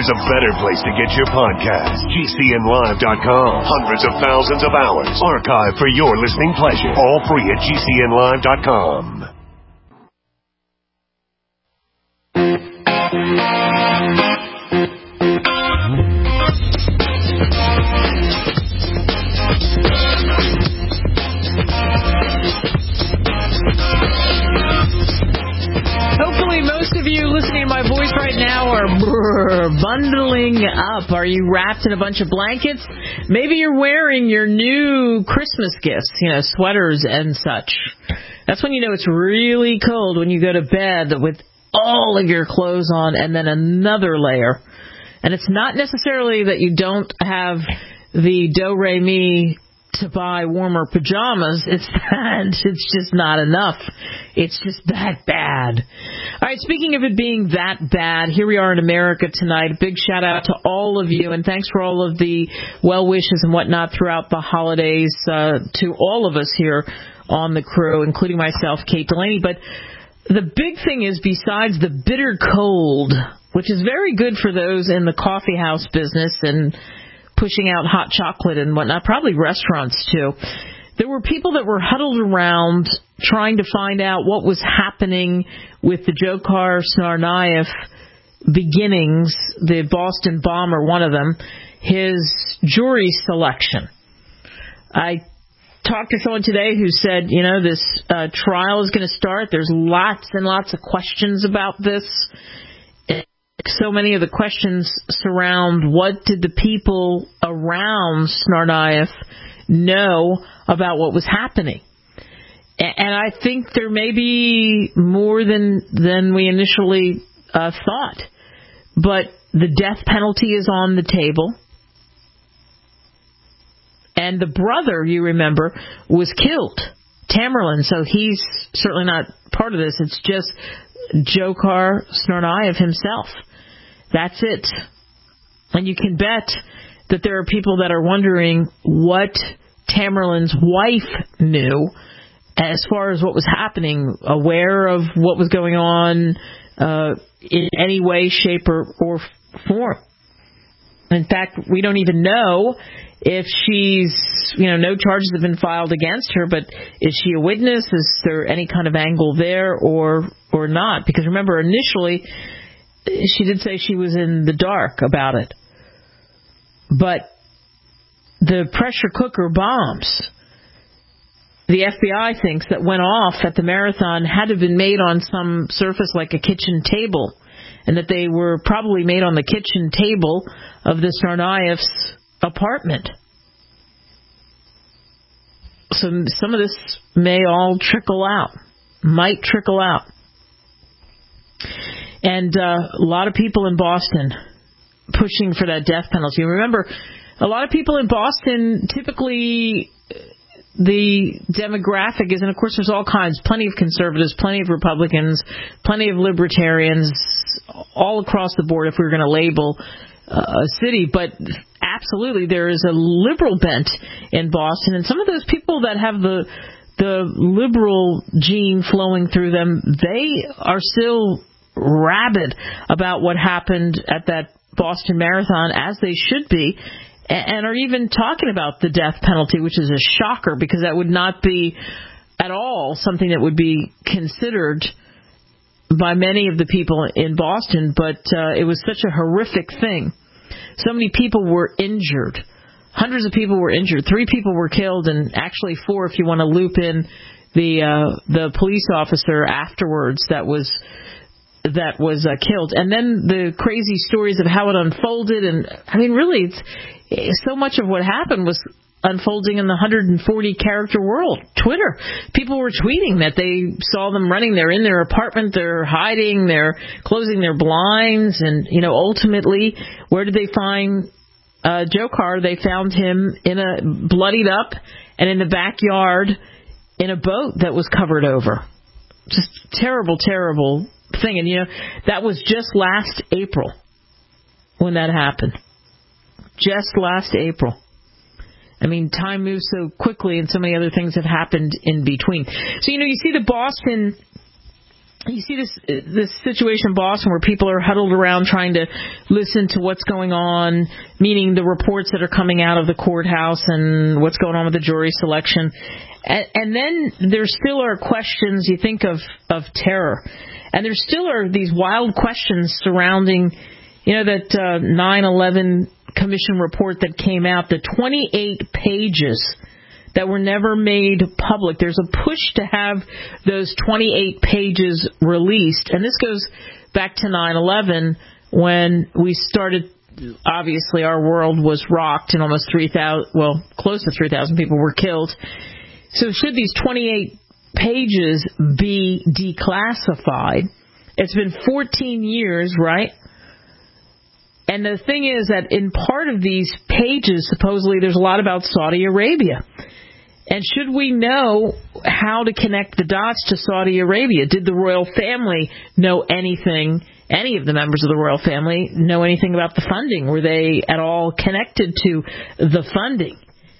there's a better place to get your podcast. GCNlive.com. Hundreds of thousands of hours archived for your listening pleasure. All free at GCNlive.com. Hopefully most of you listening to my voice right now are bundling up. Are you wrapped in a bunch of blankets? Maybe you're wearing your new Christmas gifts, sweaters and such. That's when you know it's really cold, when you go to bed with all of your clothes on and then another layer. And it's not necessarily that you don't have the do-re-mi to buy warmer pajamas. It's just not enough. It's just that bad. All right, speaking of it being that bad, here we are in America tonight. A big shout out to all of you, and thanks for all of the well wishes and whatnot throughout the holidays to all of us here on the crew, including myself, Kate Delaney. But the big thing is, besides the bitter cold, which is very good for those in the coffee house business and pushing out hot chocolate and whatnot, probably restaurants too, there were people that were huddled around trying to find out what was happening with the Dzhokhar Tsarnaev beginnings, the Boston bomber, one of them, his jury selection. I talked to someone today who said, this trial is going to start. There's lots and lots of questions about this. So many of the questions surround what did the people around Tsarnaev know about what was happening. And I think there may be more than we initially thought. But the death penalty is on the table. And the brother, you remember, was killed, Tamerlan. So he's certainly not part of this. It's just Dzhokhar Tsarnaev himself. That's it. And you can bet that there are people that are wondering what Tamerlan's wife knew as far as what was happening, aware of what was going on in any way, shape, or form. In fact, we don't even know if she's, no charges have been filed against her, but is she a witness? Is there any kind of angle there or not? Because remember, initially, she did say she was in the dark about it. But the pressure cooker bombs, the FBI thinks, that went off at the marathon had to have been made on some surface like a kitchen table, and that they were probably made on the kitchen table of the Tsarnaev's apartment. So some of this may all might trickle out. And a lot of people in Boston pushing for that death penalty. Remember, a lot of people in Boston, typically the demographic is, and of course there's all kinds, plenty of conservatives, plenty of Republicans, plenty of libertarians, all across the board if we were going to label a city. But absolutely there is a liberal bent in Boston, and some of those people that have the liberal gene flowing through them, they are still rabid about what happened at that Boston Marathon, as they should be, and are even talking about the death penalty, which is a shocker because that would not be at all something that would be considered by many of the people in Boston, but it was such a horrific thing. So many people were injured. Hundreds of people were injured. 3 people were killed, and actually 4 if you want to loop in the police officer afterwards that was killed. And then the crazy stories of how it unfolded. And I mean, really, so much of what happened was unfolding in the 140-character world. Twitter. People were tweeting that they saw them running. They're in their apartment. They're hiding. They're closing their blinds. And, ultimately, where did they find Dzhokhar? They found him bloodied up and in the backyard in a boat that was covered over. Just terrible, terrible thing. And, that was just last April when that happened. Just last April. I mean, time moves so quickly and so many other things have happened in between. So, you see the Boston you see this situation in Boston where people are huddled around trying to listen to what's going on, meaning the reports that are coming out of the courthouse and what's going on with the jury selection. And then there still are questions, you think of terror. And there still are these wild questions surrounding, that 9/11 Commission report that came out, the 28 pages that were never made public. There's a push to have those 28 pages released. And this goes back to 9/11 when we started. Obviously, our world was rocked and almost 3,000, close to 3,000 people were killed. So should these 28 pages be declassified? It's been 14 years, right? And the thing is that in part of these pages, supposedly there's a lot about Saudi Arabia. And should we know how to connect the dots to Saudi Arabia? Did the royal family know anything, any of the members of the royal family know anything about the funding? Were they at all connected to the funding?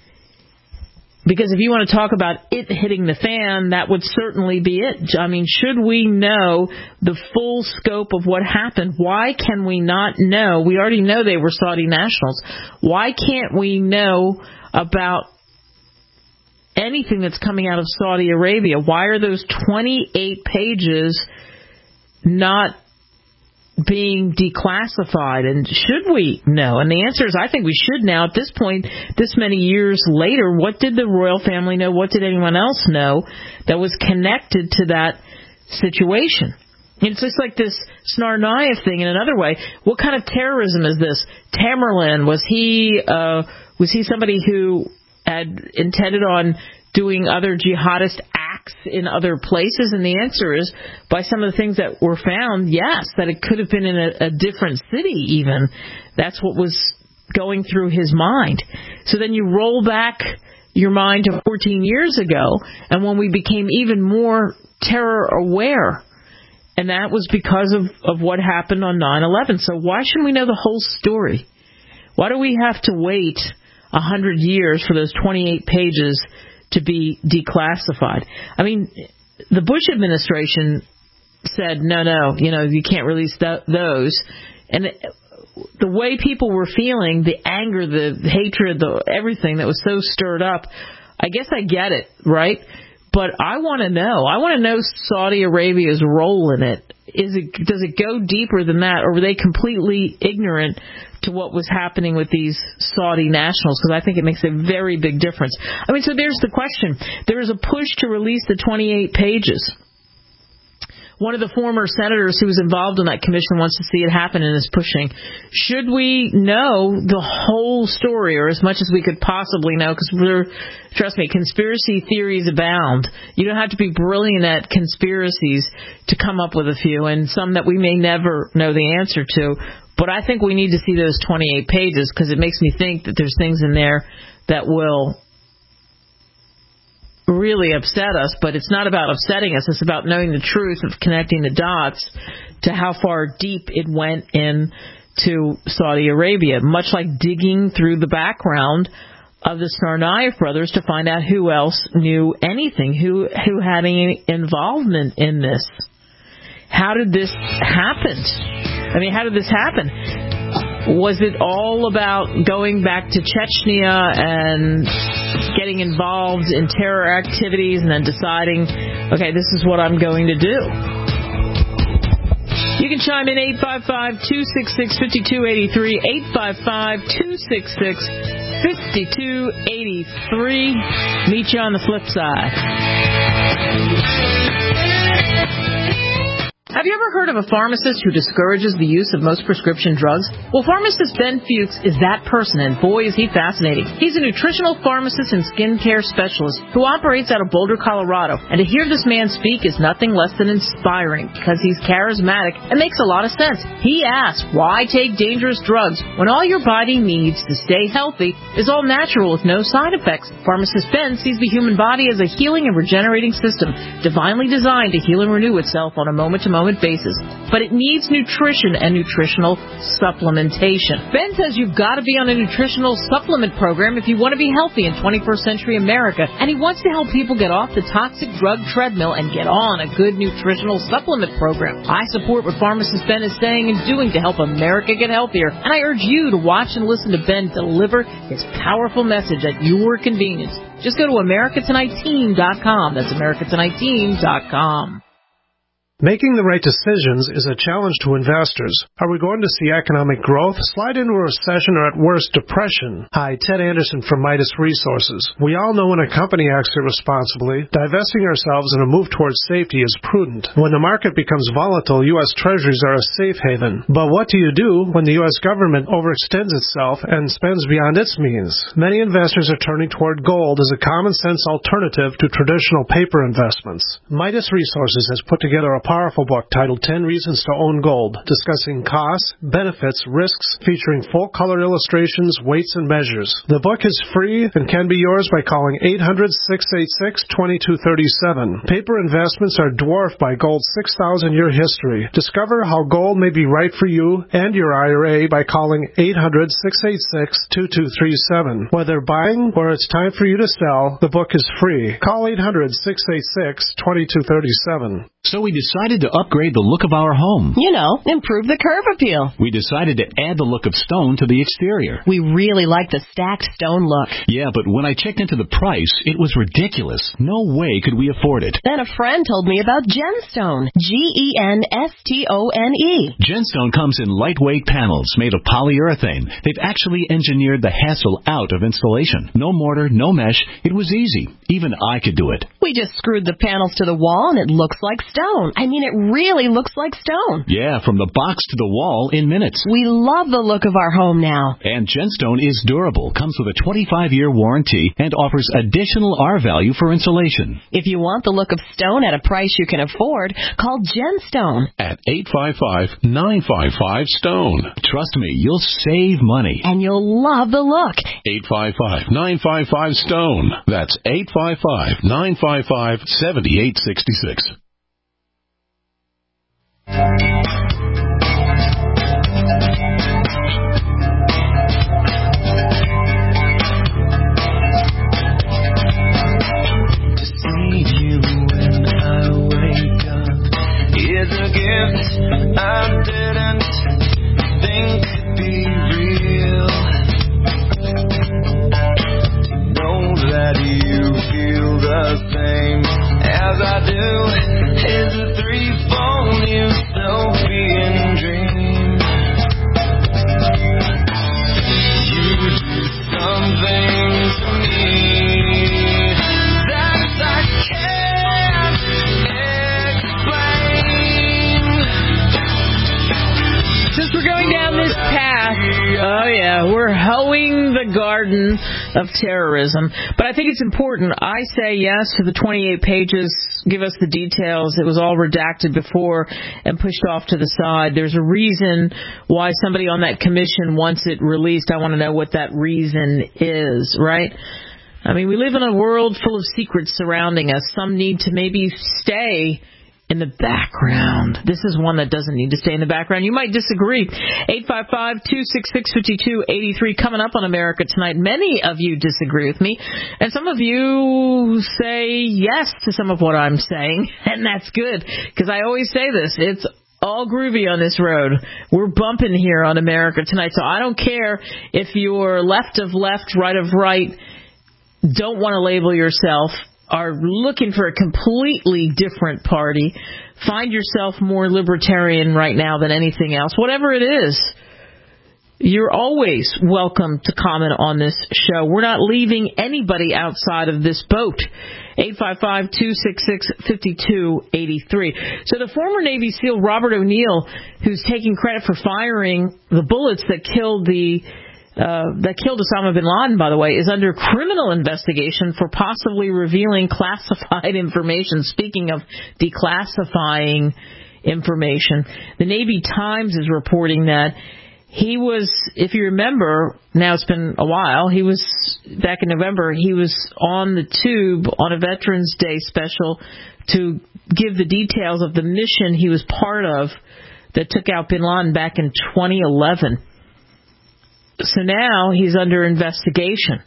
Because if you want to talk about it hitting the fan, that would certainly be it. I mean, should we know the full scope of what happened? Why can we not know? We already know they were Saudi nationals. Why can't we know about anything that's coming out of Saudi Arabia? Why are those 28 pages not being declassified? And should we know? And the answer is, I think we should now. At this point, this many years later, what did the royal family know? What did anyone else know that was connected to that situation? It's just like this Tsarnaev thing in another way. What kind of terrorism is this? Tamerlan, was he somebody who had intended on doing other jihadist acts in other places? And the answer is, by some of the things that were found, yes, that it could have been in a different city even. That's what was going through his mind. So then you roll back your mind to 14 years ago, and when we became even more terror aware. And that was because of what happened on 9/11. So why shouldn't we know the whole story? Why do we have to wait 100 years for those 28 pages to be declassified? I mean, the Bush administration said, no, you can't release those. And the way people were feeling, the anger, the hatred, everything that was so stirred up, I guess I get it, right? But I want to know. I want to know Saudi Arabia's role in it. Does it go deeper than that, or were they completely ignorant to what was happening with these Saudi nationals? Because I think it makes a very big difference. I mean, so there's the question. There is a push to release the 28 pages. One of the former senators who was involved in that commission wants to see it happen and is pushing. Should we know the whole story, or as much as we could possibly know? Because trust me, conspiracy theories abound. You don't have to be brilliant at conspiracies to come up with a few, and some that we may never know the answer to. But I think we need to see those 28 pages, because it makes me think that there's things in there that will really upset us. But it's not about upsetting us. It's about knowing the truth, of connecting the dots to how far deep it went into Saudi Arabia, much like digging through the background of the Tsarnaev brothers to find out who else knew anything, who had any involvement in this. How did this happen? I mean, how did this happen? Was it all about going back to Chechnya and getting involved in terror activities and then deciding, okay, this is what I'm going to do? You can chime in 855-266-5283, 855-266-5283. Meet you on the flip side. Have you ever heard of a pharmacist who discourages the use of most prescription drugs? Well, pharmacist Ben Fuchs is that person, and boy, is he fascinating. He's a nutritional pharmacist and skincare specialist who operates out of Boulder, Colorado. And to hear this man speak is nothing less than inspiring, because he's charismatic and makes a lot of sense. He asks, why take dangerous drugs when all your body needs to stay healthy is all natural with no side effects? Pharmacist Ben sees the human body as a healing and regenerating system, divinely designed to heal and renew itself on a moment-to-moment moment basis, but it needs nutrition and nutritional supplementation. Ben says you've got to be on a nutritional supplement program if you want to be healthy in 21st century America, and he wants to help people get off the toxic drug treadmill and get on a good nutritional supplement program. I support what pharmacist Ben is saying and doing to help America get healthier, and I urge you to watch and listen to Ben deliver his powerful message at your convenience. Just go to AmericaTonightTeam.com. That's AmericaTonightTeam.com. Making the right decisions is a challenge to investors. Are we going to see economic growth, slide into a recession, or at worst, depression? Hi, Ted Anderson from Midas Resources. We all know when a company acts irresponsibly, divesting ourselves in a move towards safety is prudent. When the market becomes volatile, U.S. Treasuries are a safe haven. But what do you do when the U.S. government overextends itself and spends beyond its means? Many investors are turning toward gold as a common-sense alternative to traditional paper investments. Midas Resources has put together a powerful book titled 10 Reasons to Own Gold, discussing costs, benefits, risks, featuring full-color illustrations, weights, and measures. The book is free and can be yours by calling 800-686-2237. Paper investments are dwarfed by gold's 6,000-year history. Discover how gold may be right for you and your IRA by calling 800-686-2237. Whether buying or it's time for you to sell, the book is free. Call 800-686-2237. So we decided to upgrade the look of our home. You know, improve the curve appeal. We decided to add the look of stone to the exterior. We really like the stacked stone look. Yeah, but when I checked into the price, it was ridiculous. No way could we afford it. Then a friend told me about Genstone. Genstone. Genstone comes in lightweight panels made of polyurethane. They've actually engineered the hassle out of installation. No mortar, no mesh. It was easy. Even I could do it. We just screwed the panels to the wall and it looks like stone. I mean, it really looks like stone. Yeah, from the box to the wall in minutes. We love the look of our home now. And Genstone is durable, comes with a 25-year warranty, and offers additional R value for insulation. If you want the look of stone at a price you can afford, call Genstone at 855-955-STONE. Trust me, you'll save money. And you'll love the look. 855-955-STONE. That's 855-955-7866. Is a gift I didn't think could be real. To know that you feel the same as I do is a threefold utopian dream. You do something to me that I can't explain. Since we're going down this path, oh yeah, we're hoeing the garden of terrorism. But I think it's important. I say yes to the 28 pages. Give us the details. It was all redacted before and pushed off to the side. There's a reason why somebody on that commission wants it released. I want to know what that reason is, right? I mean, we live in a world full of secrets surrounding us. Some need to maybe stay in the background. This is one that doesn't need to stay in the background. You might disagree. 855-266-5283 coming up on America Tonight. Many of you disagree with me, and some of you say yes to some of what I'm saying, and that's good, because I always say this. It's all groovy on this road. We're bumping here on America Tonight, so I don't care if you're left of left, right of right, don't want to label yourself, are looking for a completely different party, find yourself more libertarian right now than anything else, whatever it is, you're always welcome to comment on this show. We're not leaving anybody outside of this boat. 855-266-5283. So the former Navy SEAL Robert O'Neill, who's taking credit for firing the bullets that killed Osama bin Laden, by the way, is under criminal investigation for possibly revealing classified information. Speaking of declassifying information, the Navy Times is reporting that he was, if you remember, now it's been a while, he was, back in November, he was on the tube on a Veterans Day special to give the details of the mission he was part of that took out bin Laden back in 2011. So now he's under investigation.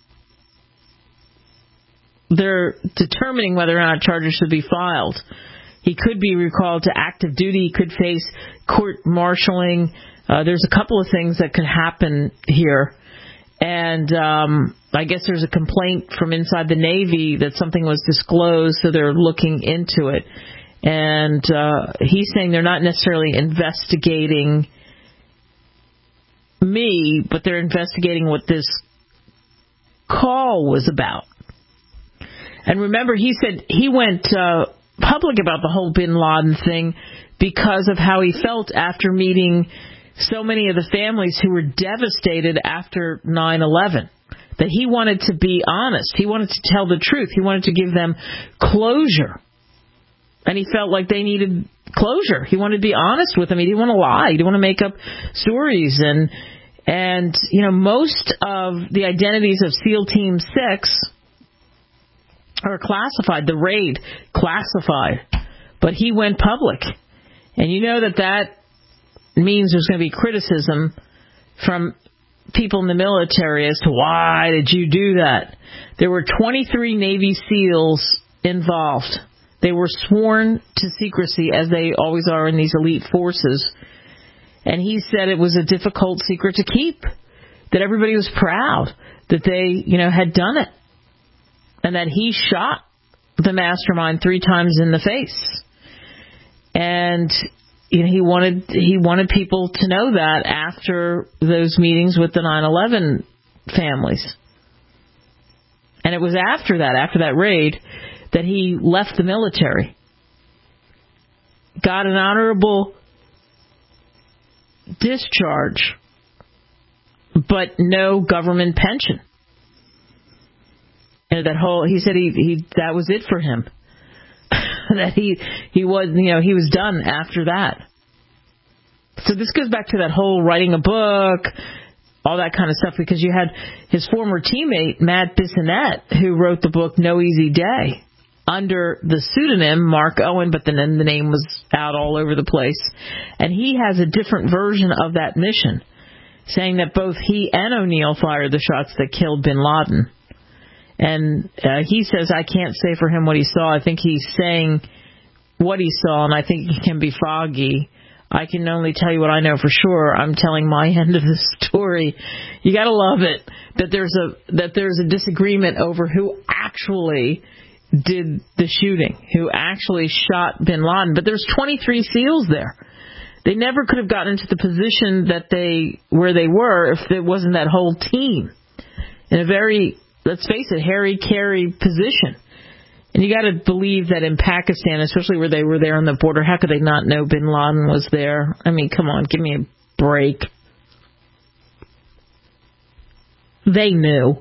They're determining whether or not charges should be filed. He could be recalled to active duty. He could face court-martialing. There's a couple of things that could happen here. And I guess there's a complaint from inside the Navy that something was disclosed, so they're looking into it. And he's saying they're not necessarily investigating me, but they're investigating what this call was about. And remember, he said he went public about the whole bin Laden thing because of how he felt after meeting so many of the families who were devastated after 9/11. That he wanted to be honest. He wanted to tell the truth. He wanted to give them closure. And he felt like they needed closure. He wanted to be honest with them. He didn't want to lie. He didn't want to make up stories. And you know, most of the identities of SEAL Team 6 are classified. The raid, classified. But he went public. And you know that means there's going to be criticism from people in the military as to why did you do that. There were 23 Navy SEALs involved. They were sworn to secrecy, as they always are in these elite forces. And he said it was a difficult secret to keep, that everybody was proud that they, had done it, and that he shot the mastermind 3 times in the face. And he wanted people to know that after those meetings with the 9/11 families. And it was after that raid, that he left the military, got an honorable discharge, but no government pension. And he said that was it for him. That he was done after that. So this goes back to that whole writing a book, all that kind of stuff, because you had his former teammate, Matt Bissonnette, who wrote the book No Easy Day under the pseudonym Mark Owen, but then the name was out all over the place. And he has a different version of that mission, saying that both he and O'Neill fired the shots that killed bin Laden. And he says, I can't say for him what he saw. I think he's saying what he saw, and I think he can be foggy. I can only tell you what I know for sure. I'm telling my end of the story. You got to love it that there's a disagreement over who actually did the shooting, who actually shot bin Laden. But there's 23 SEALs there. They never could have gotten into the position where they were if it wasn't that whole team in a very, let's face it, hairy-carry position. And you got to believe that in Pakistan, especially where they were there on the border, how could they not know bin Laden was there? I mean, come on, give me a break. They knew.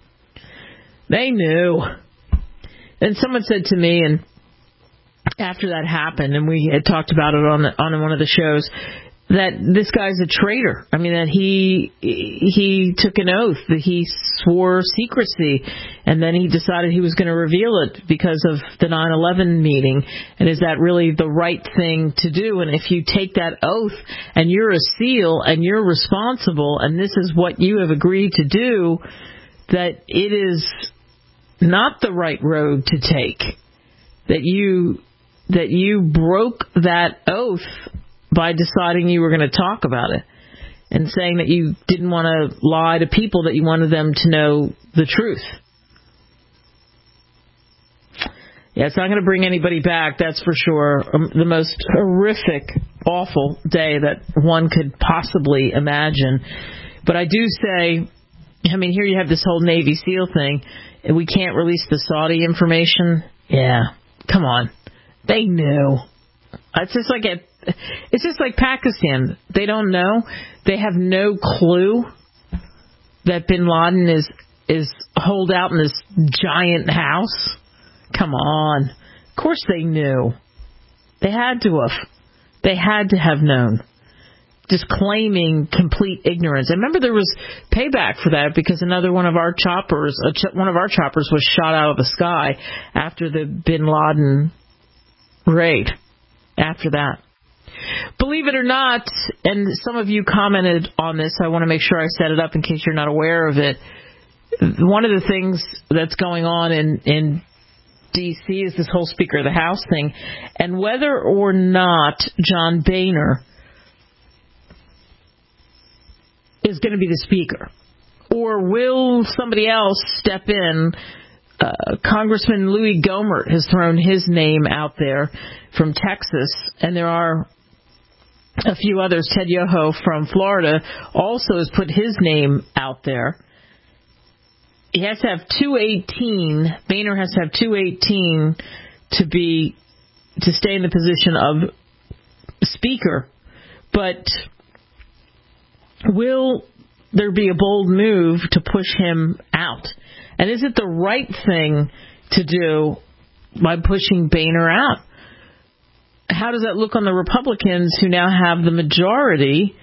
And someone said to me, and after that happened, and we had talked about it on one of the shows, that this guy's a traitor. I mean, that he took an oath, that he swore secrecy, and then he decided he was going to reveal it because of the 9/11 meeting. And is that really the right thing to do? And if you take that oath and you're a SEAL and you're responsible, and this is what you have agreed to do, that it is not the right road to take. That you broke that oath by deciding you were going to talk about it and saying that you didn't want to lie to people, that you wanted them to know the truth. Yeah, it's not going to bring anybody back, that's for sure. The most horrific, awful day that one could possibly imagine. But I do say, I mean, here you have this whole Navy SEAL thing. We can't release the Saudi information. Yeah, come on. They knew. It's just like Pakistan. They don't know. They have no clue that bin Laden is holed out in this giant house. Come on. Of course they knew. They had to have. They had to have known. Just claiming complete ignorance. I remember there was payback for that because one of our choppers was shot out of the sky after the bin Laden raid after that. Believe it or not, and some of you commented on this, so I want to make sure I set it up in case you're not aware of it. One of the things that's going on in D.C. is this whole Speaker of the House thing, and whether or not John Boehner is going to be the Speaker, or will somebody else step in. Congressman Louis Gohmert has thrown his name out there from Texas, and there are a few others. Ted Yoho from Florida also has put his name out there. He has to have 218. Boehner has to have 218 to stay in the position of Speaker. But will there be a bold move to push him out? And is it the right thing to do by pushing Boehner out? How does that look on the Republicans who now have the majority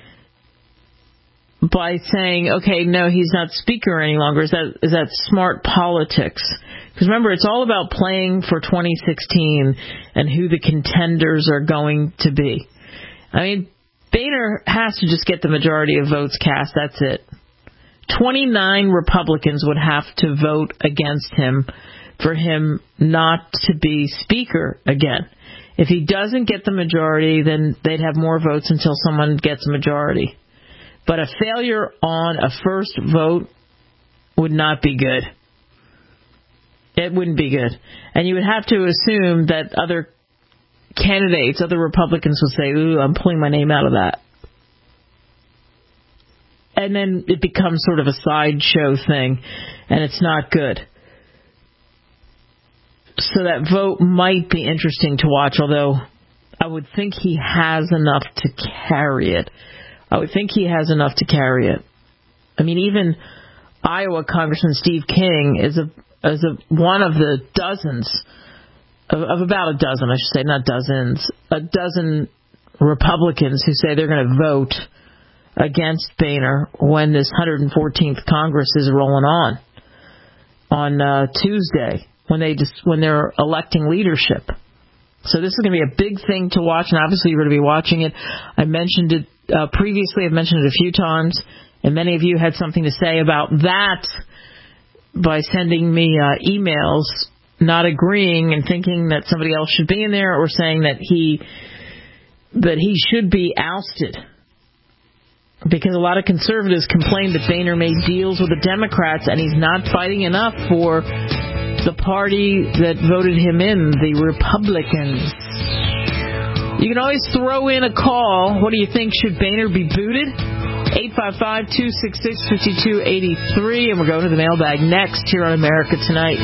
by saying, okay, no, he's not Speaker any longer? Is that smart politics? Because remember, it's all about playing for 2016 and who the contenders are going to be. I mean, Boehner has to just get the majority of votes cast. That's it. 29 Republicans would have to vote against him for him not to be Speaker again. If he doesn't get the majority, then they'd have more votes until someone gets a majority. But a failure on a first vote would not be good. It wouldn't be good. And you would have to assume that other candidates, other Republicans would say, ooh, I'm pulling my name out of that. And then it becomes sort of a sideshow thing, and it's not good. So that vote might be interesting to watch, although I would think he has enough to carry it. I mean, even Iowa Congressman Steve King is one of the dozens, of about a dozen, I should say, not dozens, a dozen Republicans who say they're going to vote against Boehner when this 114th Congress is rolling on Tuesday when they're electing leadership. So this is going to be a big thing to watch, and obviously you're going to be watching it. I mentioned it previously. I've mentioned it a few times, and many of you had something to say about that by sending me emails, not agreeing and thinking that somebody else should be in there, or saying that he should be ousted. Because a lot of conservatives complain that Boehner made deals with the Democrats and he's not fighting enough for the party that voted him in, the Republicans. You can always throw in a call. What do you think? Should Boehner be booted? 855-266-5283. And we're going to the mailbag next here on America Tonight.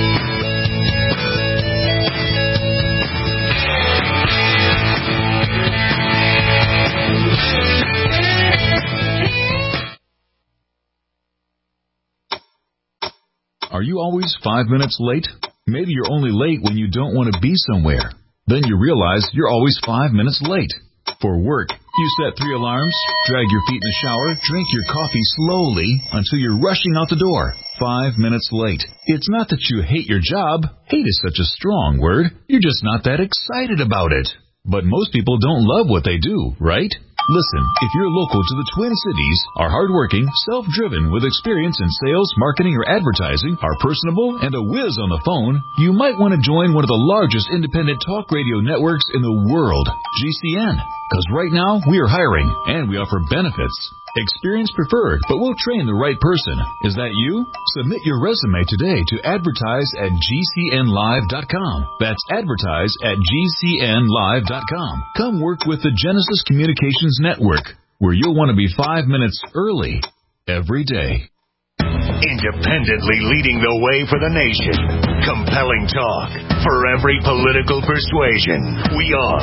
Are you always 5 minutes late? Maybe you're only late when you don't want to be somewhere. Then you realize you're always 5 minutes late. For work, you set 3 alarms, drag your feet in the shower, drink your coffee slowly until you're rushing out the door. 5 minutes late. It's not that you hate your job. Hate is such a strong word. You're just not that excited about it. But most people don't love what they do, right? Listen, if you're local to the Twin Cities, are hardworking, self-driven, with experience in sales, marketing, or advertising, are personable, and a whiz on the phone, you might want to join one of the largest independent talk radio networks in the world, GCN. Because right now, we are hiring, and we offer benefits. Experience preferred, but we'll train the right person. Is that you? Submit your resume today to advertise at GCNlive.com. That's advertise at GCNlive.com. Come work with the Genesis Communications Network, where you'll want to be 5 minutes early every day. Independently leading the way for the nation. Compelling talk for every political persuasion. We are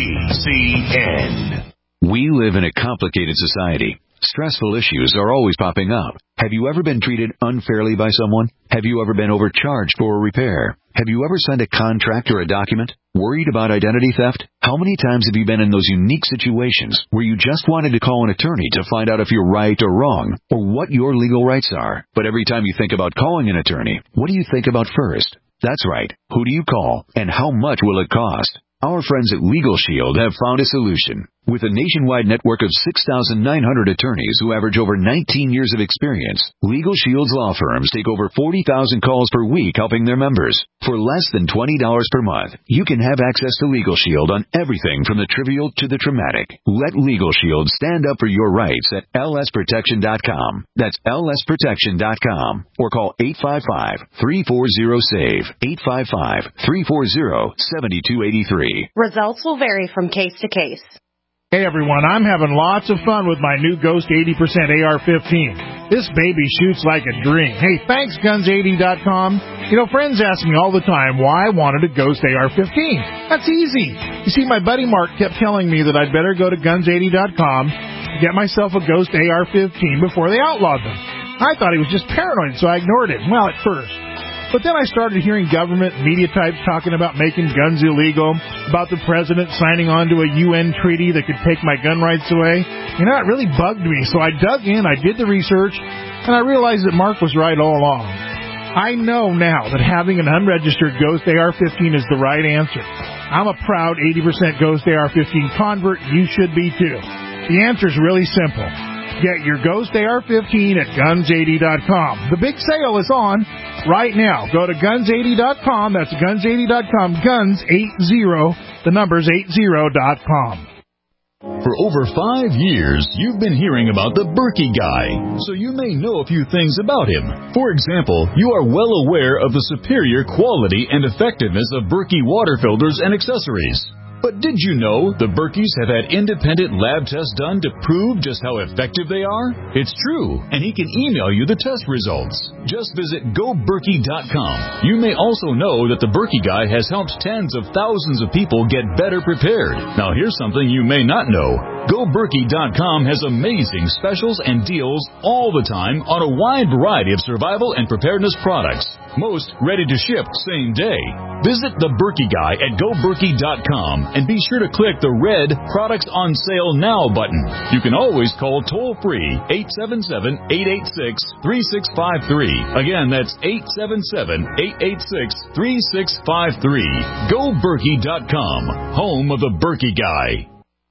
GCN. We live in a complicated society. Stressful issues are always popping up. Have you ever been treated unfairly by someone? Have you ever been overcharged for a repair? Have you ever signed a contract or a document? Worried about identity theft? How many times have you been in those unique situations where you just wanted to call an attorney to find out if you're right or wrong, or what your legal rights are? But every time you think about calling an attorney, what do you think about first? That's right. Who do you call, and how much will it cost? Our friends at Legal Shield have found a solution. With a nationwide network of 6,900 attorneys who average over 19 years of experience, Legal Shield's law firms take over 40,000 calls per week helping their members. For less than $20 per month, you can have access to Legal Shield on everything from the trivial to the traumatic. Let Legal Shield stand up for your rights at lsprotection.com. That's lsprotection.com. Or call 855-340-SAVE, 855-340-7283. Results will vary from case to case. Hey everyone, I'm having lots of fun with my new Ghost 80% AR-15. This baby shoots like a dream. Hey, thanks Guns80.com. You know, friends ask me all the time why I wanted a Ghost AR-15. That's easy. You see, my buddy Mark kept telling me that I'd better go to Guns80.com to get myself a Ghost AR-15 before they outlawed them. I thought he was just paranoid, so I ignored him. Well, at first. But then I started hearing government media types talking about making guns illegal, about the president signing on to a UN treaty that could take my gun rights away. You know, it really bugged me, so I dug in, I did the research, and I realized that Mark was right all along. I know now that having an unregistered Ghost AR-15 is the right answer. I'm a proud 80% Ghost AR-15 convert. You should be too. The answer's really simple. Get your Ghost AR-15 at Guns80.com. The big sale is on right now. Go to Guns80.com. That's Guns80.com. Guns80, the number's 80.com. For over 5 years, you've been hearing about the Berkey guy, so you may know a few things about him. For example, you are well aware of the superior quality and effectiveness of Berkey water filters and accessories. But did you know the Berkeys have had independent lab tests done to prove just how effective they are? It's true, and he can email you the test results. Just visit GoBerkey.com. You may also know that the Berkey Guy has helped tens of thousands of people get better prepared. Now here's something you may not know. GoBerkey.com has amazing specials and deals all the time on a wide variety of survival and preparedness products. Most ready to ship same day. Visit the Berkey Guy at GoBerkey.com and be sure to click the red Products on Sale Now button. You can always call toll-free 877-886-3653. Again, that's 877-886-3653. GoBerkey.com, home of the Berkey Guy.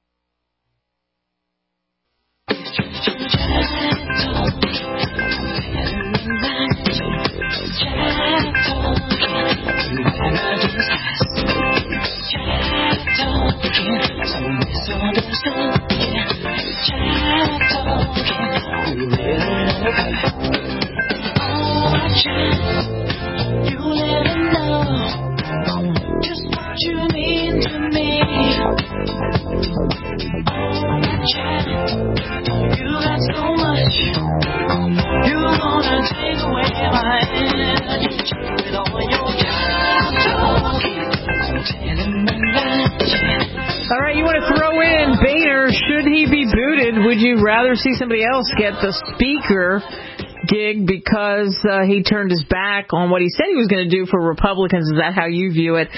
All right, you want to throw in Boehner, should he be booted? Would you rather see somebody else get the speaker gig because he turned his back on what he said he was going to do for Republicans? Is that how you view it?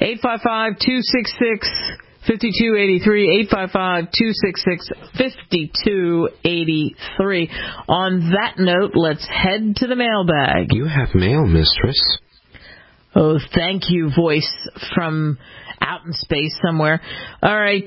855-266-5283, 855-266-5283. On that note, let's head to the mailbag. You have mail, mistress. Oh, thank you, voice from out in space somewhere. All right,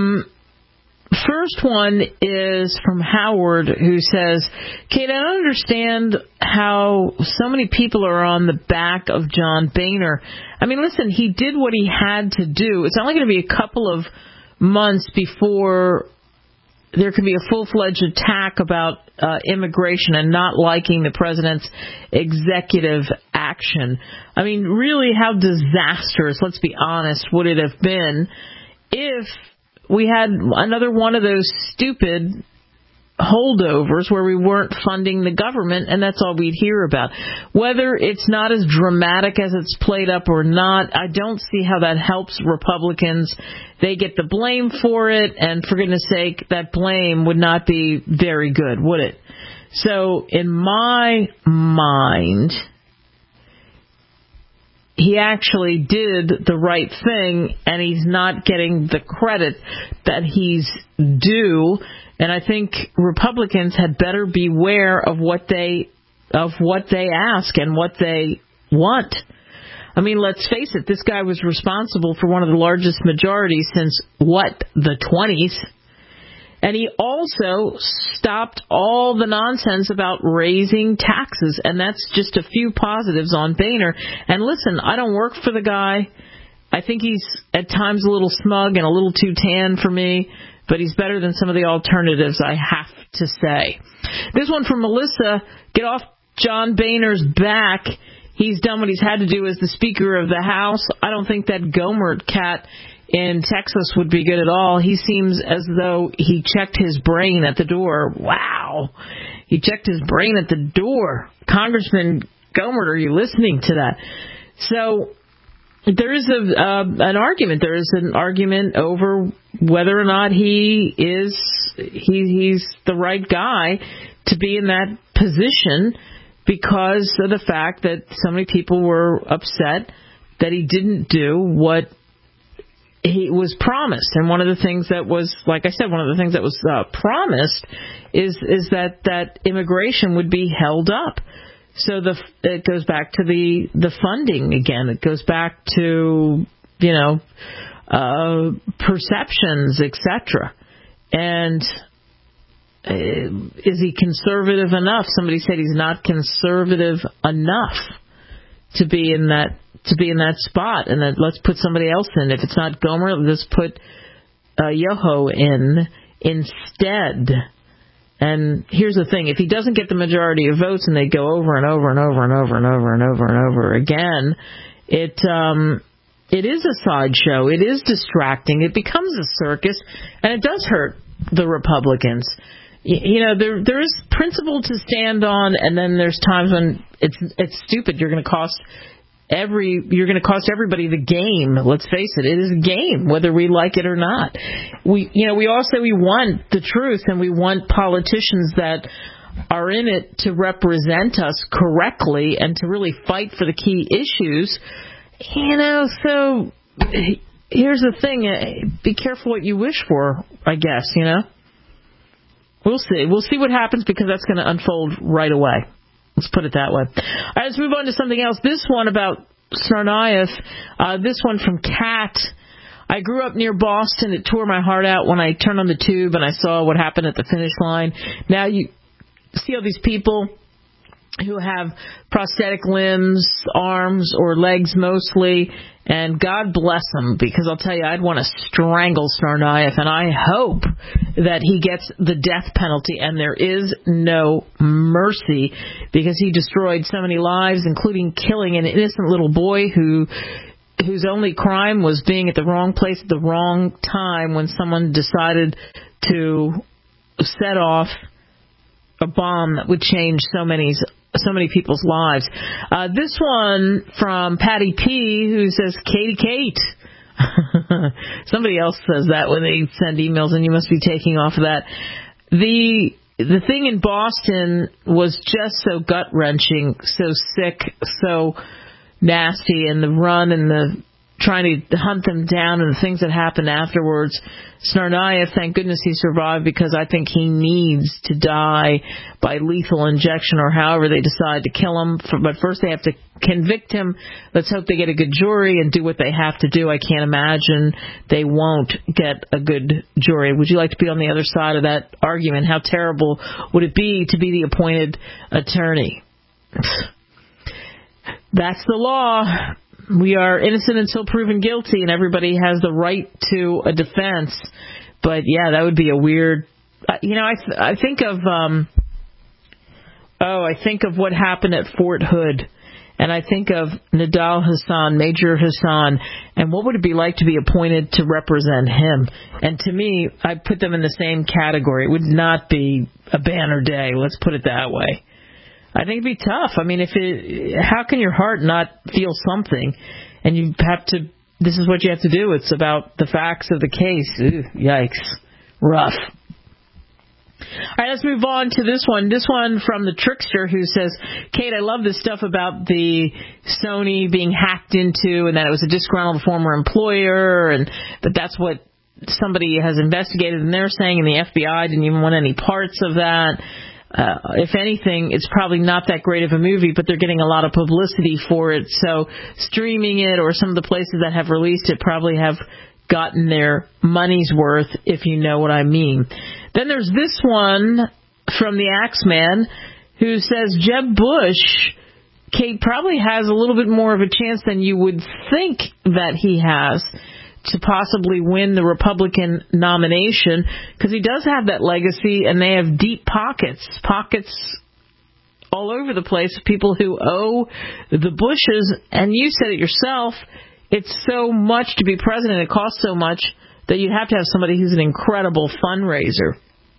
first one is from Howard, who says, Kate, I don't understand how so many people are on the back of John Boehner. I mean, listen, he did what he had to do. It's only going to be a couple of months before there could be a full-fledged attack about immigration and not liking the president's executive action. I mean, really, how disastrous, let's be honest, would it have been if we had another one of those stupid holdovers where we weren't funding the government, and that's all we'd hear about. Whether it's not as dramatic as it's played up or not, I don't see how that helps Republicans. They get the blame for it, and for goodness sake, that blame would not be very good, would it? So, in my mind, he actually did the right thing, and he's not getting the credit that he's due. And I think Republicans had better beware of what they ask and what they want. I mean, let's face it, this guy was responsible for one of the largest majorities since, the 20s? And he also stopped all the nonsense about raising taxes. And that's just a few positives on Boehner. And listen, I don't work for the guy. I think he's at times a little smug and a little too tan for me. But he's better than some of the alternatives, I have to say. This one from Melissa. Get off John Boehner's back. He's done what he's had to do as the Speaker of the House. I don't think that Gohmert cat in Texas would be good at all. He seems as though he checked his brain at the door. Wow. He checked his brain at the door. Congressman Gohmert, are you listening to that? So there is an argument. There is an argument over whether or not he's the right guy to be in that position because of the fact that so many people were upset that he didn't do what he was promised. And one of the things that was, like I said, one of the things that was promised is that immigration would be held up. So it goes back to the funding again. It goes back to, perceptions, etc. And is he conservative enough? Somebody said he's not conservative enough to be in that spot, and then let's put somebody else in. If it's not Gohmert, let's put Yoho in instead. And here's the thing: if he doesn't get the majority of votes, and they go over and over and over and over and over and over and over again, it is a sideshow. It is distracting. It becomes a circus, and it does hurt the Republicans. There is principle to stand on, and then there's times when it's stupid. You're going to cost everybody the game. Let's face it, it is a game, whether we like it or not. We all say we want the truth, and we want politicians that are in it to represent us correctly and to really fight for the key issues. So here's the thing: be careful what you wish for, I guess. We'll see. We'll see what happens, because that's going to unfold right away. Let's put it that way. All right, let's move on to something else. This one about Tsarnaev. This one from Kat. I grew up near Boston. It tore my heart out when I turned on the tube and I saw what happened at the finish line. Now you see all these people who have prosthetic limbs, arms or legs mostly, and God bless them, because I'll tell you, I'd want to strangle Tsarnaev, and I hope that he gets the death penalty, and there is no mercy, because he destroyed so many lives, including killing an innocent little boy whose only crime was being at the wrong place at the wrong time when someone decided to set off a bomb that would change so many people's lives. This one from Patty P, who says, Katie Kate. Somebody else says that when they send emails, and you must be taking off of that. The thing in Boston was just so gut-wrenching, so sick, so nasty, and the run and the trying to hunt them down and the things that happened afterwards. Tsarnaev, thank goodness he survived, because I think he needs to die by lethal injection or however they decide to kill him. But first they have to convict him. Let's hope they get a good jury and do what they have to do. I can't imagine they won't get a good jury. Would you like to be on the other side of that argument? How terrible would it be to be the appointed attorney? That's the law. We are innocent until proven guilty, and everybody has the right to a defense. But yeah, that would be a weird. I think of what happened at Fort Hood, and I think of Nidal Hasan, Major Hasan, and what would it be like to be appointed to represent him? And to me, I put them in the same category. It would not be a banner day. Let's put it that way. I think it'd be tough. I mean, how can your heart not feel something? And you have to. This is what you have to do. It's about the facts of the case. Ew, yikes, rough. All right, let's move on to this one. This one from the Trickster, who says, Kate, I love this stuff about the Sony being hacked into, and that it was a disgruntled former employer, and that's what somebody has investigated, and they're saying, and the FBI didn't even want any parts of that. If anything, it's probably not that great of a movie, but they're getting a lot of publicity for it. So streaming it or some of the places that have released it probably have gotten their money's worth, if you know what I mean. Then there's this one from the Axeman who says Jeb Bush, Kate, probably has a little bit more of a chance than you would think that he has to possibly win the Republican nomination, because he does have that legacy and they have deep pockets all over the place, people who owe the Bushes. And you said it yourself, it's so much to be president, it costs so much that you have to have somebody who's an incredible fundraiser.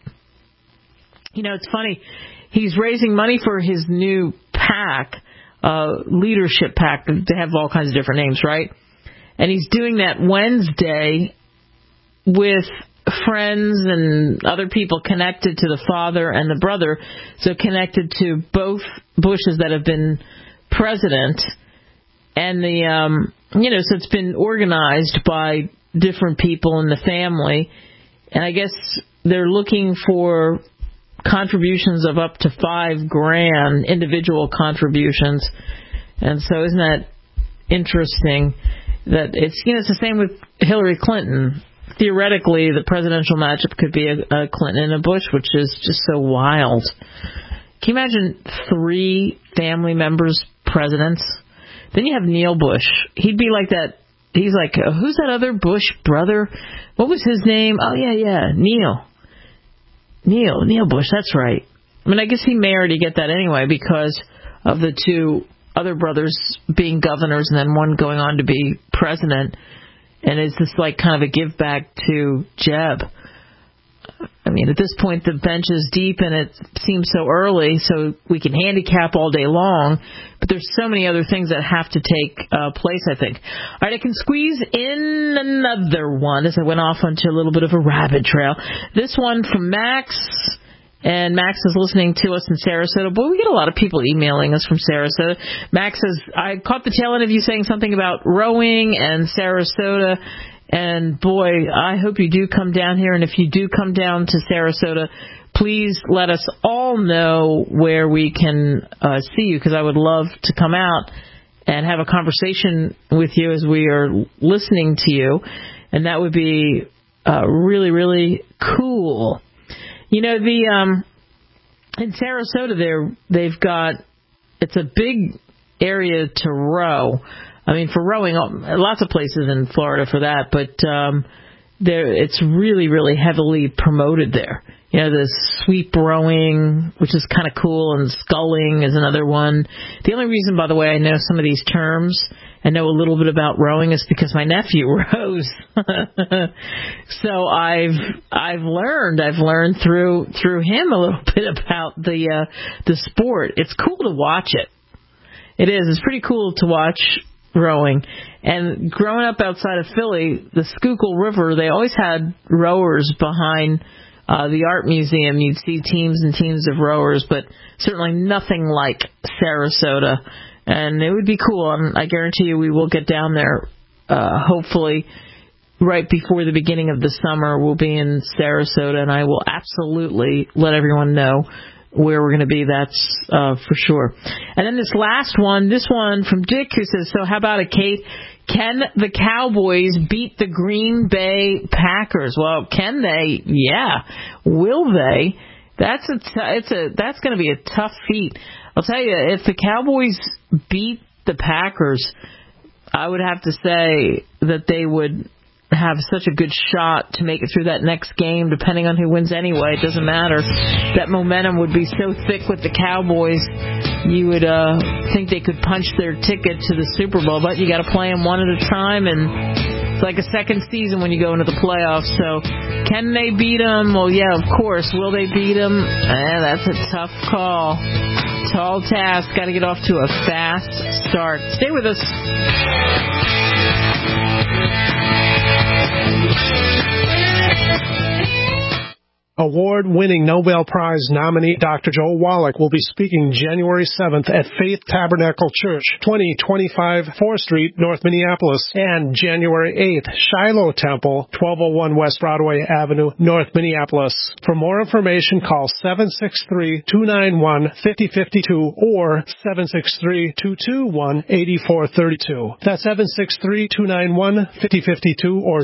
You know, it's funny, he's raising money for his new PAC, leadership PAC. They have all kinds of different names, right? And he's doing that Wednesday with friends and other people connected to the father and the brother, so connected to both Bushes that have been president. And so it's been organized by different people in the family. And I guess they're looking for contributions of up to $5,000, individual contributions. And so isn't that interesting? That it's the same with Hillary Clinton. Theoretically, the presidential matchup could be a Clinton and a Bush, which is just so wild. Can you imagine 3 family members presidents? Then you have Neil Bush. He'd be like that. He's like, who's that other Bush brother? What was his name? Oh, yeah, Neil Bush, that's right. I mean, I guess he may already get that anyway because of the 2 other brothers being governors and then one going on to be president. And it's just like kind of a give back to Jeb. I mean, at this point, the bench is deep and it seems so early, so we can handicap all day long. But there's so many other things that have to take place, I think. All right, I can squeeze in another one as I went off onto a little bit of a rabbit trail. This one from Max. And Max is listening to us in Sarasota. Boy, we get a lot of people emailing us from Sarasota. Max says, I caught the tail end of you saying something about rowing and Sarasota. And boy, I hope you do come down here. And if you do come down to Sarasota, please let us all know where we can see you, because I would love to come out and have a conversation with you as we are listening to you. And that would be really, really cool. You know, in Sarasota they've got, it's a big area to row. I mean, for rowing, lots of places in Florida for that, but it's really, really heavily promoted there. You know, the sweep rowing, which is kind of cool, and sculling is another one. The only reason, by the way, I know some of these terms and know a little bit about rowing is because my nephew rows. So I've learned through him a little bit about the sport. It's cool to watch it. It is. It's pretty cool to watch rowing. And growing up outside of Philly, the Schuylkill River, they always had rowers behind the art museum. You'd see teams and teams of rowers, but certainly nothing like Sarasota. And it would be cool. I guarantee you we will get down there, hopefully right before the beginning of the summer. We'll be in Sarasota, and I will absolutely let everyone know where we're going to be. That's for sure. And then this last one, this one from Dick, who says, so how about it, Kate? Can the Cowboys beat the Green Bay Packers? Well, can they? Yeah. Will they? That's going to be a tough feat. I'll tell you, if the Cowboys beat the Packers, I would have to say that they would have such a good shot to make it through that next game, depending on who wins anyway. It doesn't matter. That momentum would be so thick with the Cowboys, you would think they could punch their ticket to the Super Bowl, but you got to play them one at a time, and it's like a second season when you go into the playoffs. So can they beat them? Well, yeah, of course. Will they beat them? That's a tough call. Tall task. Got to get off to a fast start. Stay with us. Award-winning Nobel Prize nominee Dr. Joel Wallach will be speaking January 7th at Faith Tabernacle Church, 2025 4th Street, North Minneapolis, and January 8th, Shiloh Temple, 1201 West Broadway Avenue, North Minneapolis. For more information, call 763-291-5052 or 763-221-8432. That's 763-291-5052 or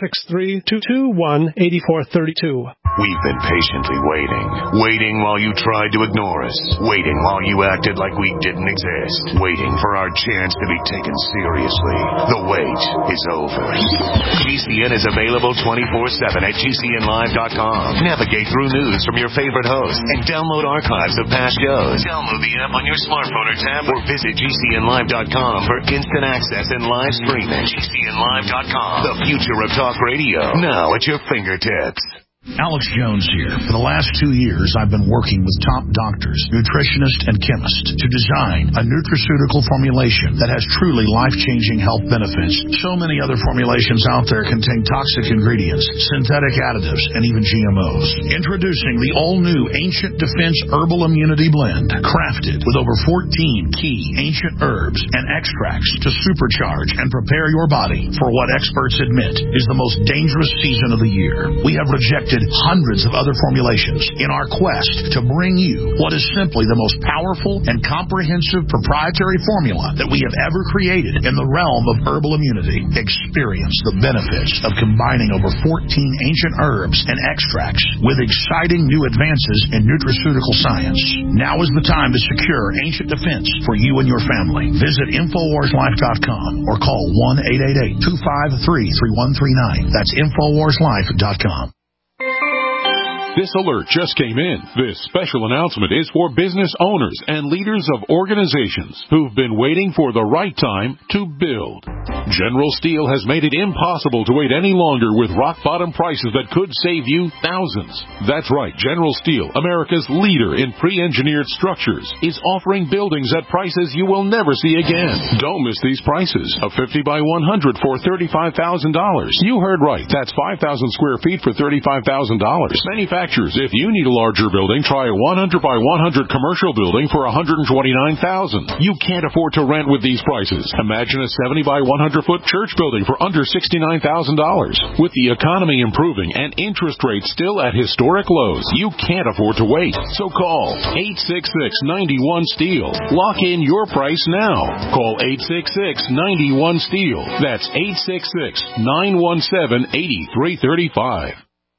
763-221-8432. We've been patiently waiting while you tried to ignore us, waiting while you acted like we didn't exist, waiting for our chance to be taken seriously. The wait is over. GCN is available 24/7 at GCNlive.com. Navigate through news from your favorite hosts and download archives of past shows. Download the app on your smartphone or tablet or visit GCNlive.com for instant access and live streaming. GCNlive.com, the future of talk radio, now at your fingertips. Alex Jones here. For the last 2 years, I've been working with top doctors, nutritionists, and chemists to design a nutraceutical formulation that has truly life-changing health benefits. So many other formulations out there contain toxic ingredients, synthetic additives, and even GMOs. Introducing the all-new Ancient Defense Herbal Immunity Blend, crafted with over 14 key ancient herbs and extracts to supercharge and prepare your body for what experts admit is the most dangerous season of the year. We have rejected hundreds of other formulations in our quest to bring you what is simply the most powerful and comprehensive proprietary formula that we have ever created in the realm of herbal immunity. Experience the benefits of combining over 14 ancient herbs and extracts with exciting new advances in nutraceutical science. Now is the time to secure Ancient Defense for you and your family. Visit InfoWarsLife.com or call 1-888-253-3139. That's InfoWarsLife.com. This alert just came in. This special announcement is for business owners and leaders of organizations who've been waiting for the right time to build. General Steel has made it impossible to wait any longer with rock-bottom prices that could save you thousands. That's right, General Steel, America's leader in pre-engineered structures, is offering buildings at prices you will never see again. Don't miss these prices. A 50 by 100 for $35,000. You heard right. That's 5,000 square feet for $35,000. Manufacturers, if you need a larger building, try a 100 by 100 commercial building for $129,000. You can't afford to rent with these prices. Imagine a 70 by 100 foot church building for under $69,000. With the economy improving and interest rates still at historic lows, you can't afford to wait. So call 866-91-STEEL. Lock in your price now. Call 866-91-STEEL. That's 866-917-8335.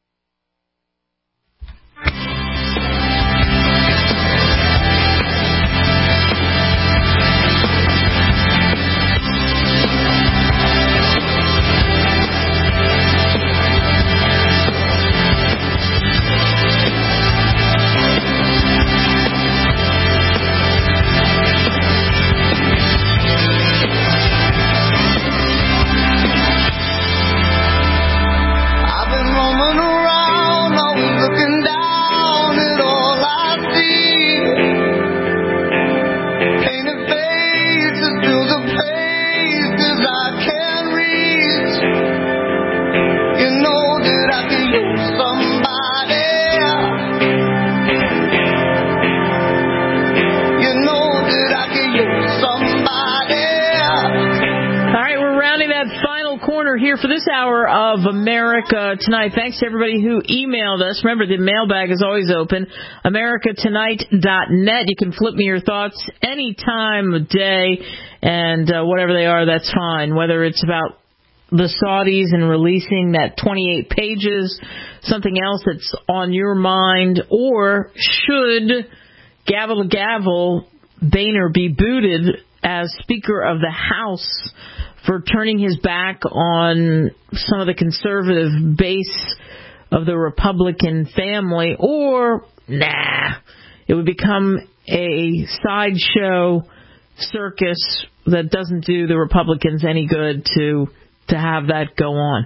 Here for this hour of America Tonight. Thanks to everybody who emailed us. Remember, the mailbag is always open. AmericaTonight.net. You can flip me your thoughts any time of day, and whatever they are, that's fine. Whether it's about the Saudis and releasing that 28 pages, something else that's on your mind, or should gavel to gavel Boehner be booted as Speaker of the House for turning his back on some of the conservative base of the Republican family, or it would become a sideshow circus that doesn't do the Republicans any good to have that go on.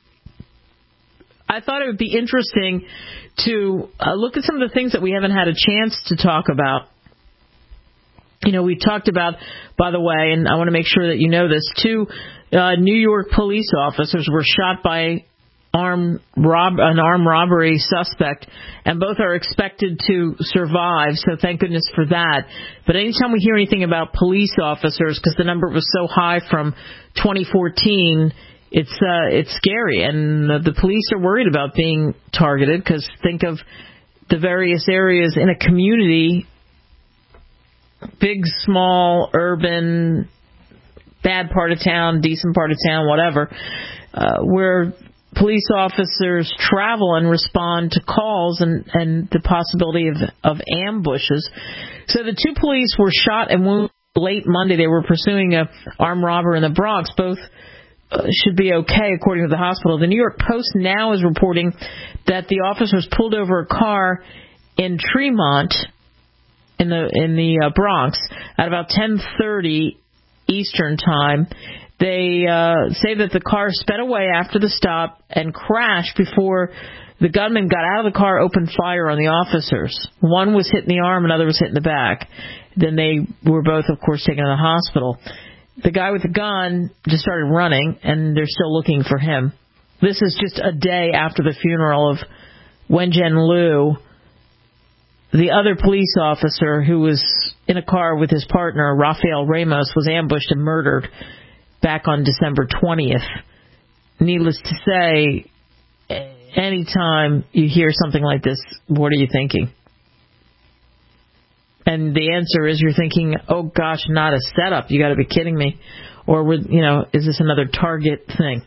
I thought it would be interesting to look at some of the things that we haven't had a chance to talk about. You know, we talked about, by the way, and I want to make sure that you know this, 2 New York police officers were shot by armed robbery suspect, and both are expected to survive, so thank goodness for that. But anytime we hear anything about police officers, because the number was so high from 2014, it's scary, and the police are worried about being targeted, because think of the various areas in a community, big, small, urban, bad part of town, decent part of town, whatever, where police officers travel and respond to calls and the possibility of ambushes. So the two police were shot and wounded late Monday. They were pursuing an armed robber in the Bronx. Both should be okay, according to the hospital. The New York Post now is reporting that the officers pulled over a car in Tremont in the Bronx at about 10:30 Eastern Time. They say that the car sped away after the stop and crashed before the gunman got out of the car, opened fire on the officers. One was hit in the arm, another was hit in the back. Then they were both, of course, taken to the hospital. The guy with the gun just started running, and they're still looking for him. This is just a day after the funeral of Wenjen Liu. The other police officer, who was in a car with his partner, Rafael Ramos, was ambushed and murdered back on December 20th. Needless to say, anytime you hear something like this, what are you thinking? And the answer is you're thinking, oh gosh, not a setup. You got to be kidding me. Or, is this another Target thing?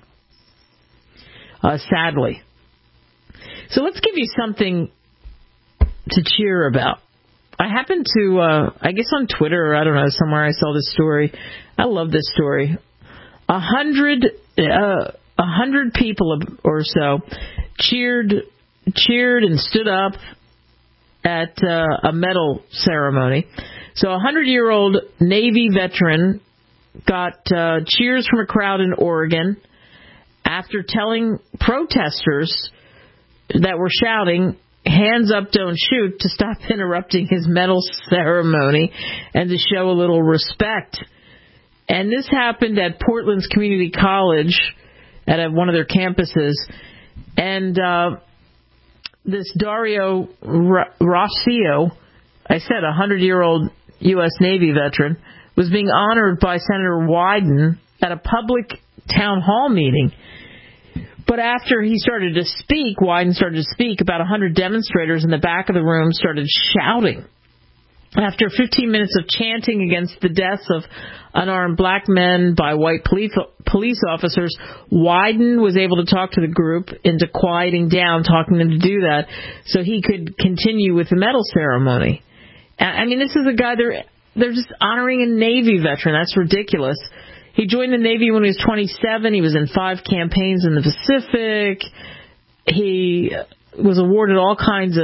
Sadly. So let's give you something to cheer about. I happened to, I guess on Twitter, or I don't know, somewhere I saw this story. I love this story. 100 people or so cheered and stood up at a medal ceremony. So a 100-year-old Navy veteran got cheers from a crowd in Oregon after telling protesters that were shouting, "Hands up, don't shoot," to stop interrupting his medal ceremony and to show a little respect. And this happened at Portland's Community College at one of their campuses. And this Dario Rossio, I said a 100-year-old U.S. Navy veteran, was being honored by Senator Wyden at a public town hall meeting. But after he started to speak, Wyden started to speak, about 100 demonstrators in the back of the room started shouting. After 15 minutes of chanting against the deaths of unarmed black men by white police officers, Wyden was able to talk to the group into quieting down, talking them to do that, so he could continue with the medal ceremony. I mean, this is a guy, they're just honoring a Navy veteran. That's ridiculous. He joined the Navy when he was 27. He was in 5 campaigns in the Pacific. He was awarded all kinds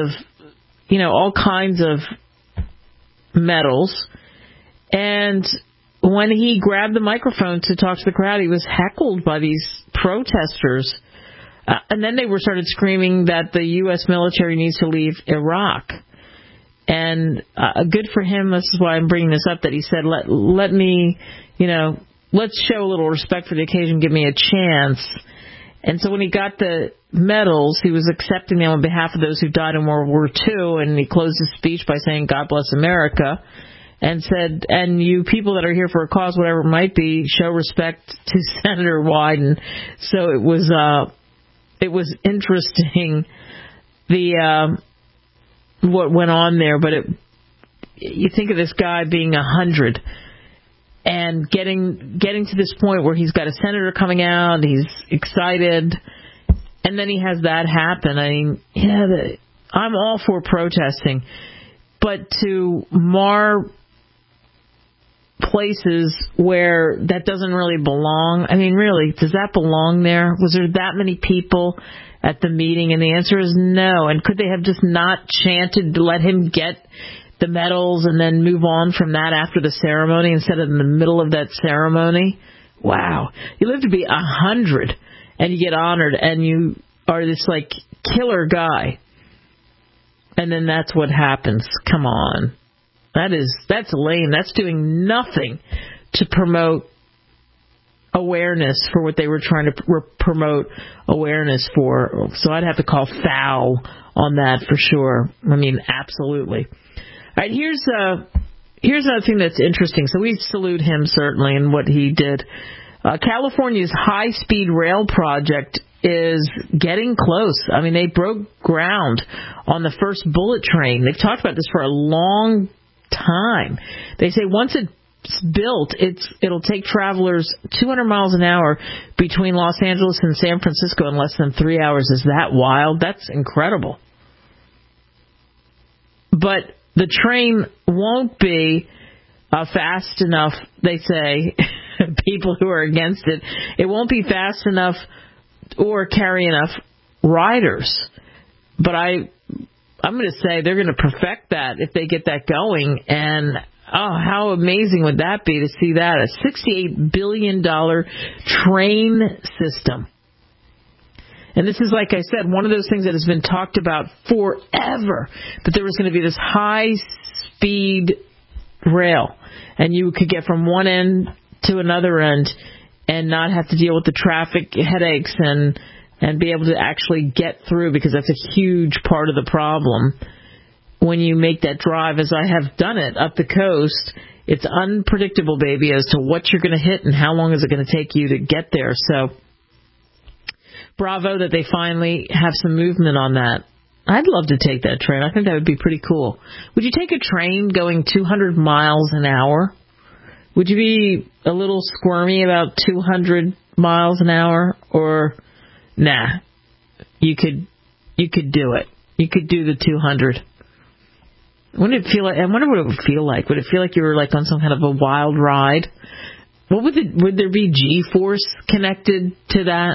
of medals. And when he grabbed the microphone to talk to the crowd, he was heckled by these protesters. And then they started screaming that the U.S. military needs to leave Iraq. And good for him. This is why I'm bringing this up, that he said, let me, let's show a little respect for the occasion, give me a chance. And so when he got the medals, he was accepting them on behalf of those who died in World War II, and he closed his speech by saying, "God bless America," and said, "And you people that are here for a cause, whatever it might be, show respect to Senator Wyden." So it was interesting what went on there, but you think of this guy being 100 and getting to this point where he's got a senator coming out, he's excited, and then he has that happen. I mean, I'm all for protesting, but to mar places where that doesn't really belong, I mean, really, does that belong there? Was there that many people at the meeting? And the answer is no. And could they have just not chanted to let him get the medals and then move on from that after the ceremony instead of in the middle of that ceremony? Wow. You live to be 100 and you get honored and you are this killer guy. And then that's what happens. Come on. That's lame. That's doing nothing to promote awareness for what they were trying to promote awareness for. So I'd have to call foul on that for sure. I mean, absolutely. All right, here's another thing that's interesting. So we salute him certainly in what he did. California's high-speed rail project is getting close. I mean, they broke ground on the first bullet train. They've talked about this for a long time. They say once it's built, it'll take travelers 200 miles an hour between Los Angeles and San Francisco in less than 3 hours. Is that wild? That's incredible. But the train won't be fast enough, they say, people who are against it. It won't be fast enough or carry enough riders. But I'm going to say they're going to perfect that if they get that going. And how amazing would that be to see that? A $68 billion train system. And this is, like I said, one of those things that has been talked about forever, that there was going to be this high-speed rail, and you could get from one end to another end and not have to deal with the traffic headaches and be able to actually get through, because that's a huge part of the problem. When you make that drive, as I have done it, up the coast, it's unpredictable, baby, as to what you're going to hit and how long is it going to take you to get there. So bravo that they finally have some movement on that. I'd love to take that train. I think that would be pretty cool. Would you take a train going 200 miles an hour? Would you be a little squirmy about 200 miles an hour? Or, nah, you could do it. You could do the 200. Wouldn't it feel like? I wonder what it would feel like. Would it feel like you were like on some kind of a wild ride? What would there be G-force connected to that?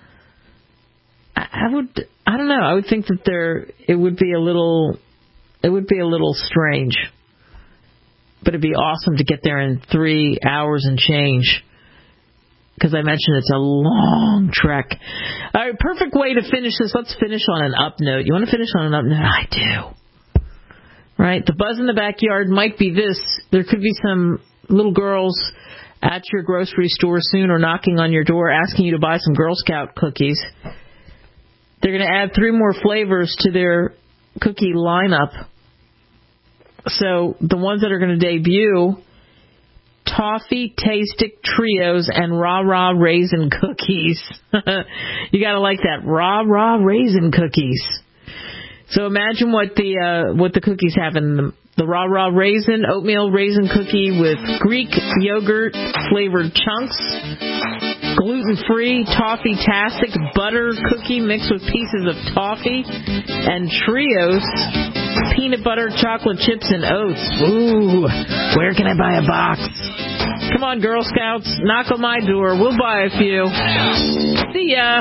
I don't know. I would think that it would be a little strange. But it'd be awesome to get there in 3 hours and change. Because I mentioned it's a long trek. All right, perfect way to finish this. Let's finish on an up note. You want to finish on an up note? I do. Right? The buzz in the backyard might be this. There could be some little girls at your grocery store soon or knocking on your door asking you to buy some Girl Scout cookies. They're going to add 3 more flavors to their cookie lineup. So the ones that are going to debut, Toffee Tastic Trios and Rah Rah Raisin Cookies. You got to like that. Rah Rah Raisin Cookies. So imagine what the cookies have in them. The Rah Rah Raisin, oatmeal raisin cookie with Greek yogurt flavored chunks. Gluten-free, toffee-tastic butter cookie mixed with pieces of toffee. And Trios, peanut butter, chocolate chips, and oats. Ooh, where can I buy a box? Come on, Girl Scouts, knock on my door. We'll buy a few. See ya.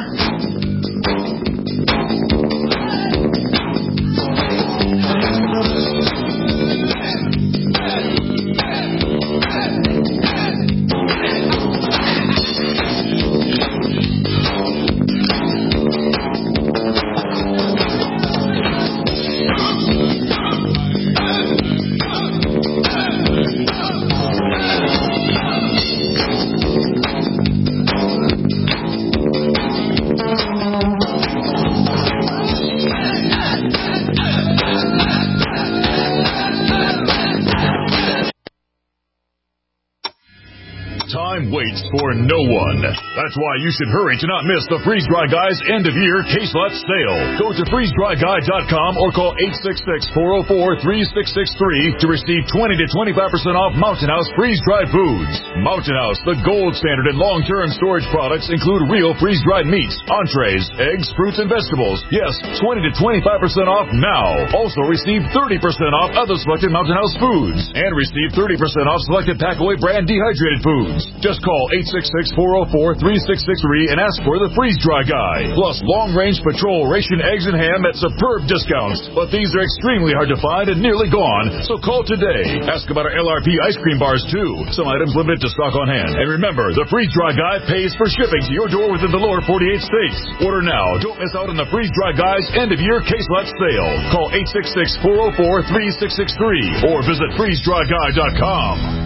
Waits for no one. That's why you should hurry to not miss the Freeze Dry Guy's end-of-year case lot sale. Go to freezedryguy.com or call 866-404-3663 to receive 20 to 25% off Mountain House freeze-dried foods. Mountain House, the gold standard in long-term storage products, include real freeze-dried meats, entrees, eggs, fruits, and vegetables. Yes, 20 to 25% off now. Also receive 30% off other selected Mountain House foods and receive 30% off selected Packaway brand dehydrated foods. Just call 866-404-3663 and ask for the Freeze Dry Guy. Plus long-range patrol ration eggs and ham at superb discounts. But these are extremely hard to find and nearly gone, so call today. Ask about our LRP ice cream bars, too. Some items limited to stock on hand. And remember, the Freeze Dry Guy pays for shipping to your door within the lower 48 states. Order now. Don't miss out on the Freeze Dry Guy's end-of-year case lot sale. Call 866-404-3663 or visit freezedryguy.com.